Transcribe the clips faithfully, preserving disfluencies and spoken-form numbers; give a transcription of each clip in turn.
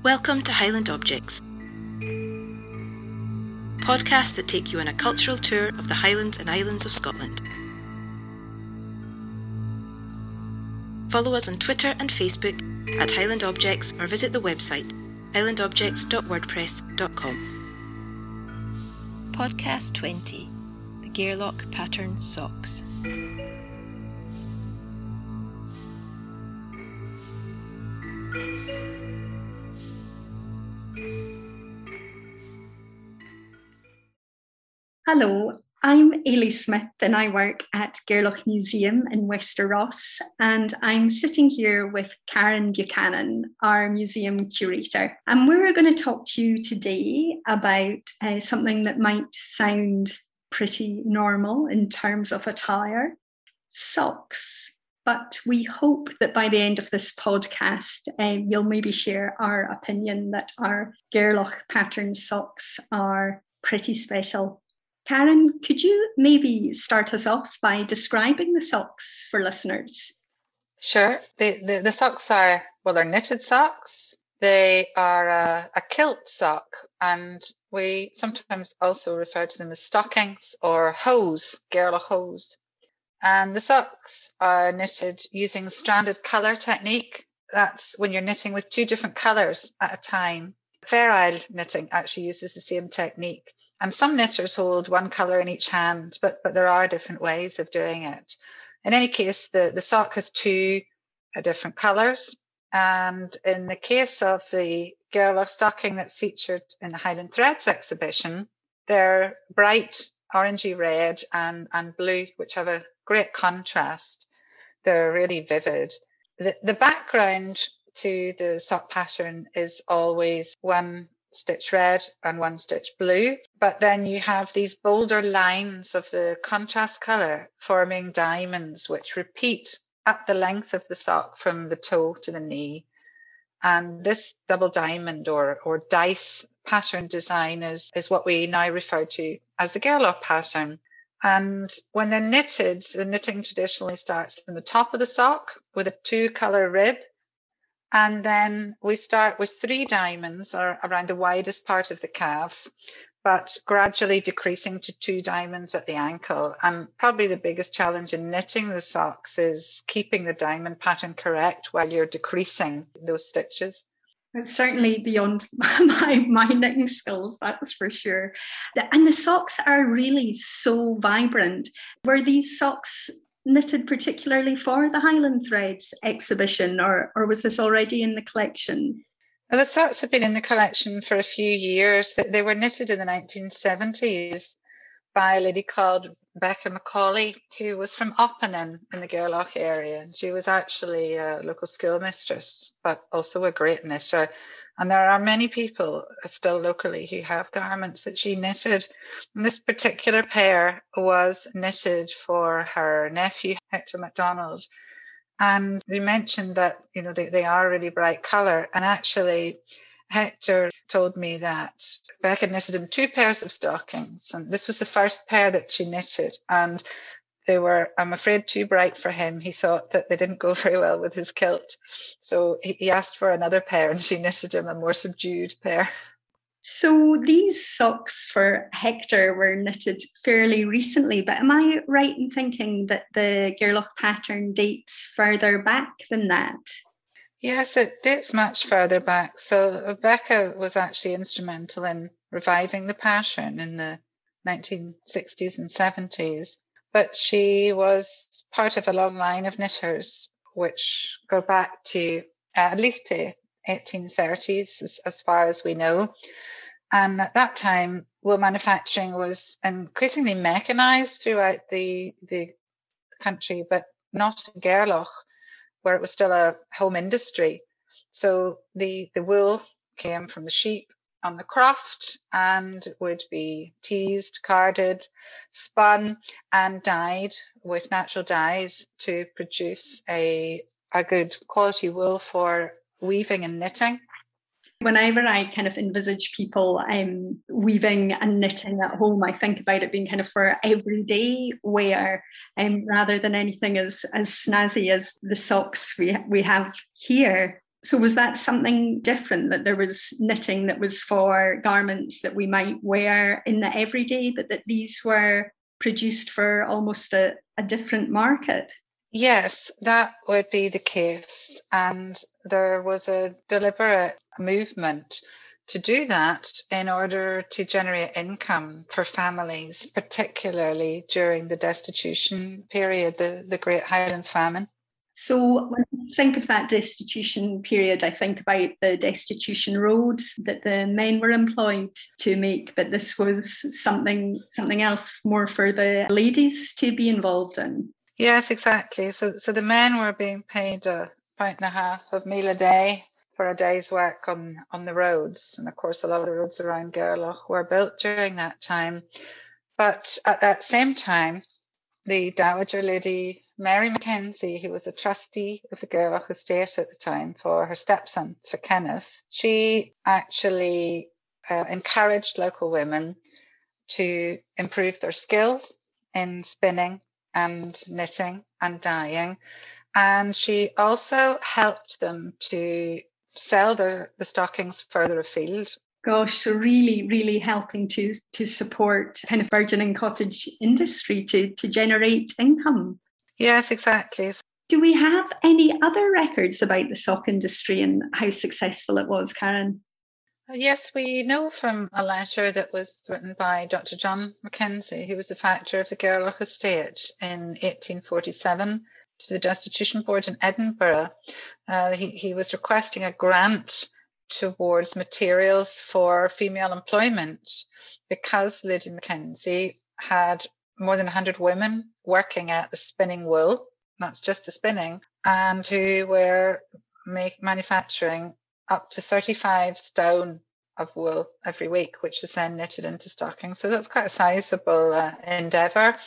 Welcome to Highland Objects, podcasts that take you on a cultural tour of the Highlands and Islands of Scotland. Follow us on Twitter and Facebook at Highland Objects or visit the website highland objects dot wordpress dot com. Podcast twenty, The Gairloch Pattern Socks. Hello, I'm Ailey Smith and I work at Gairloch Museum in Wester Ross, and I'm sitting here with Karen Buchanan, our museum curator. And we're going to talk to you today about uh, something that might sound pretty normal in terms of attire, socks. But we hope that by the end of this podcast, um, you'll maybe share our opinion that our Gairloch pattern socks are pretty special. Karen, could you maybe start us off by describing the socks for listeners? Sure. The, the, the socks are, well, they're knitted socks. They are a, a kilt sock, and we sometimes also refer to them as stockings or hose, Gairloch hose. And the socks are knitted using stranded colour technique. That's when you're knitting with two different colours at a time. Fair Isle knitting actually uses the same technique. And some knitters hold one colour in each hand, but, but there are different ways of doing it. In any case, the, the sock has two uh, different colours. And in the case of the Gairloch stocking that's featured in the Highland Threads exhibition, they're bright orangey red and, and blue, which have a great contrast. They're really vivid. The, the background to the sock pattern is always one stitch red and one stitch blue, but then you have these bolder lines of the contrast colour forming diamonds which repeat up the length of the sock from the toe to the knee. And this double diamond or, or dice pattern design is, is what we now refer to as the Gairloch pattern. And when they're knitted, the knitting traditionally starts in the top of the sock with a two colour rib. And then we start with three diamonds or around the widest part of the calf, but gradually decreasing to two diamonds at the ankle. And probably the biggest challenge in knitting the socks is keeping the diamond pattern correct while you're decreasing those stitches. It's certainly beyond my, my knitting skills, that's for sure. And the socks are really so vibrant. Were these socks knitted particularly for the Highland Threads exhibition, or, or was this already in the collection? Well, the socks have been in the collection for a few years. They were knitted in the nineteen seventies by a lady called Becca Macaulay, who was from Oppanen in the Gairloch area. She was actually a local schoolmistress, but also a great knitter. And there are many people still locally who have garments that she knitted. And this particular pair was knitted for her nephew, Hector MacDonald. And they mentioned that, you know, they, they are really bright colour. And actually, Hector told me that Becca knitted him two pairs of stockings. And this was the first pair that she knitted. And they were, I'm afraid, too bright for him. He thought that they didn't go very well with his kilt. So he asked for another pair and she knitted him a more subdued pair. So these socks for Hector were knitted fairly recently, but am I right in thinking that the Gairloch pattern dates further back than that? Yes, it dates much further back. So Becca was actually instrumental in reviving the pattern in the nineteen sixties and seventies. But she was part of a long line of knitters, which go back to uh, at least to eighteen thirties, as, as far as we know. And at that time, wool manufacturing was increasingly mechanised throughout the, the country, but not in Gairloch, where it was still a home industry. So the, the wool came from the sheep on the croft and would be teased, carded, spun and dyed with natural dyes to produce a, a good quality wool for weaving and knitting. Whenever I kind of envisage people um, weaving and knitting at home, I think about it being kind of for everyday wear um, rather than anything as, as snazzy as the socks we we have here. So was that something different, that there was knitting that was for garments that we might wear in the everyday, but that these were produced for almost a, a different market? Yes, that would be the case. And there was a deliberate movement to do that in order to generate income for families, particularly during the destitution period, the, the Great Highland Famine. So when I think of that destitution period, I think about the destitution roads that the men were employed to make, but this was something something else more for the ladies to be involved in. Yes, exactly. So so the men were being paid a pint and a half of meal a day for a day's work on, on the roads. And of course, a lot of the roads around Gairloch were built during that time. But at that same time, the Dowager Lady Mary Mackenzie, who was a trustee of the Gairloch estate at the time for her stepson, Sir Kenneth, she actually uh, encouraged local women to improve their skills in spinning and knitting and dyeing. And she also helped them to sell their, the stockings further afield. Gosh, so really, really helping to to support kind of burgeoning cottage industry to, to generate income. Yes, exactly. Do we have any other records about the sock industry and how successful it was, Karen? Yes, we know from a letter that was written by Doctor John Mackenzie, who was the factor of the Gairloch estate in eighteen forty-seven, to the Destitution Board in Edinburgh. Uh, he, he was requesting a grant towards materials for female employment because Lady Mackenzie had more than one hundred women working at the spinning wool, that's just the spinning, and who were make, manufacturing up to thirty-five stone of wool every week, which was then knitted into stockings. So that's quite a sizable uh, endeavour.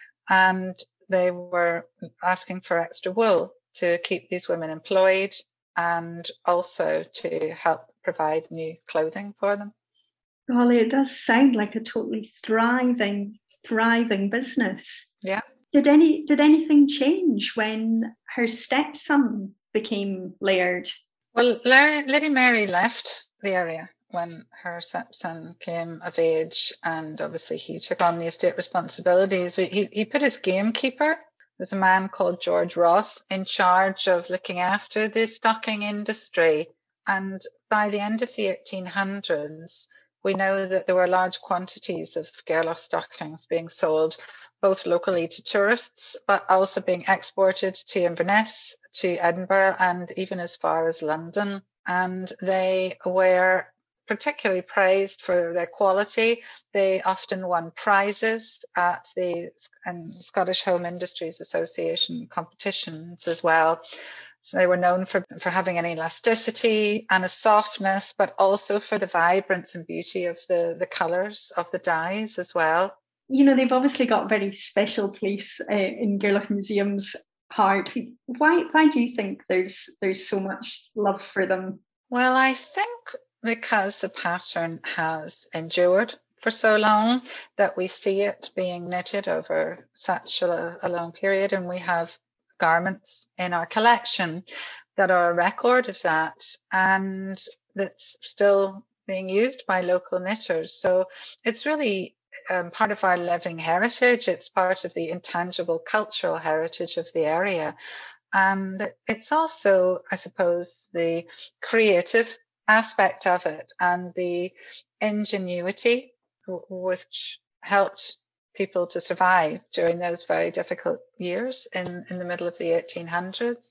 And they were asking for extra wool to keep these women employed and also to help provide new clothing for them. Golly, it does sound like a totally thriving, thriving business. Yeah. Did any did anything change when her stepson became laird? Well, Lady Mary left the area when her stepson came of age, and obviously he took on the estate responsibilities. He, he put his gamekeeper, there's a man called George Ross, in charge of looking after the stocking industry. And by the end of the eighteen hundreds, we know that there were large quantities of Gairloch stockings being sold, both locally to tourists, but also being exported to Inverness, to Edinburgh, and even as far as London. And they were particularly praised for their quality. They often won prizes at the um, Scottish Home Industries Association competitions as well. So they were known for, for having an elasticity and a softness, but also for the vibrance and beauty of the, the colours of the dyes as well. You know, they've obviously got a very special place uh, in Gairloch Museum's heart. Why, why do you think there's there's so much love for them? Well, I think because the pattern has endured for so long, that we see it being knitted over such a, a long period, and we have garments in our collection that are a record of that, and that's still being used by local knitters. So it's really um, part of our living heritage. It's part of the intangible cultural heritage of the area. And it's also, I suppose, the creative aspect of it and the ingenuity which helped people to survive during those very difficult years in, in the middle of the eighteen hundreds.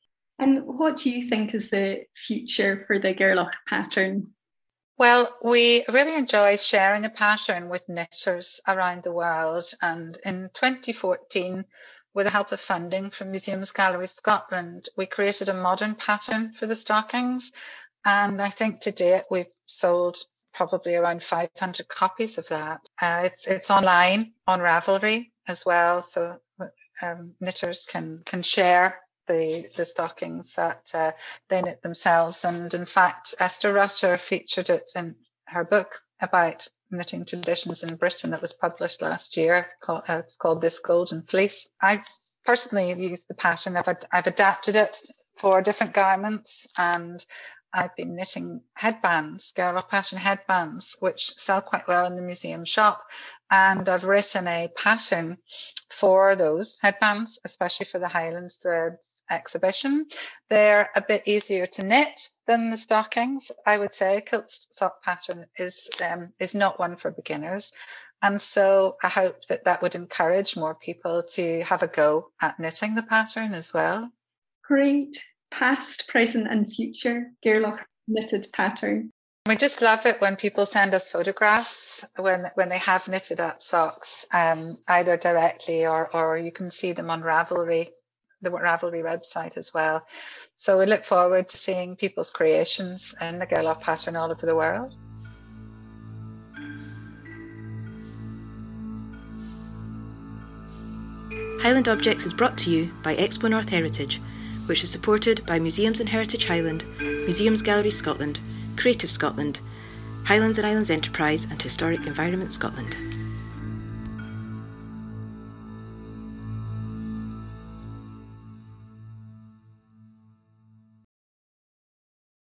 And what do you think is the future for the Gairloch pattern? Well, we really enjoy sharing the pattern with knitters around the world. And in twenty fourteen, with the help of funding from Museums Galleries Scotland, we created a modern pattern for the stockings. And I think to date we've sold probably around five hundred copies of that. Uh, it's it's online on Ravelry as well, so um, knitters can can share the the stockings that uh, they knit themselves. And in fact, Esther Rutter featured it in her book about knitting traditions in Britain that was published last year. It's called This Golden Fleece. I personally used the pattern. I've, I've adapted it for different garments, and I've been knitting headbands, Gerlach pattern headbands, which sell quite well in the museum shop. And I've written a pattern for those headbands, especially for the Highlands Threads exhibition. They're a bit easier to knit than the stockings, I would say. Kilt sock pattern is um, is not one for beginners. And so I hope that that would encourage more people to have a go at knitting the pattern as well. Great. Past, present and future Gerlach knitted pattern. We just love it when people send us photographs when when they have knitted up socks, um, either directly or, or you can see them on Ravelry, the Ravelry website as well. So we look forward to seeing people's creations in the Gerlach pattern all over the world. Highland Objects is brought to you by Expo North Heritage, which is supported by Museums and Heritage Highland, Museums Galleries Scotland, Creative Scotland, Highlands and Islands Enterprise and Historic Environment Scotland.